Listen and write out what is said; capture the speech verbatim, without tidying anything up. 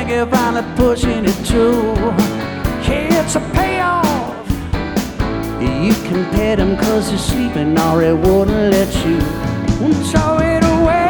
like you're finally pushing it through. Yeah, it's a payoff. You can pet him cause he's sleeping or he wouldn't let you throw it away.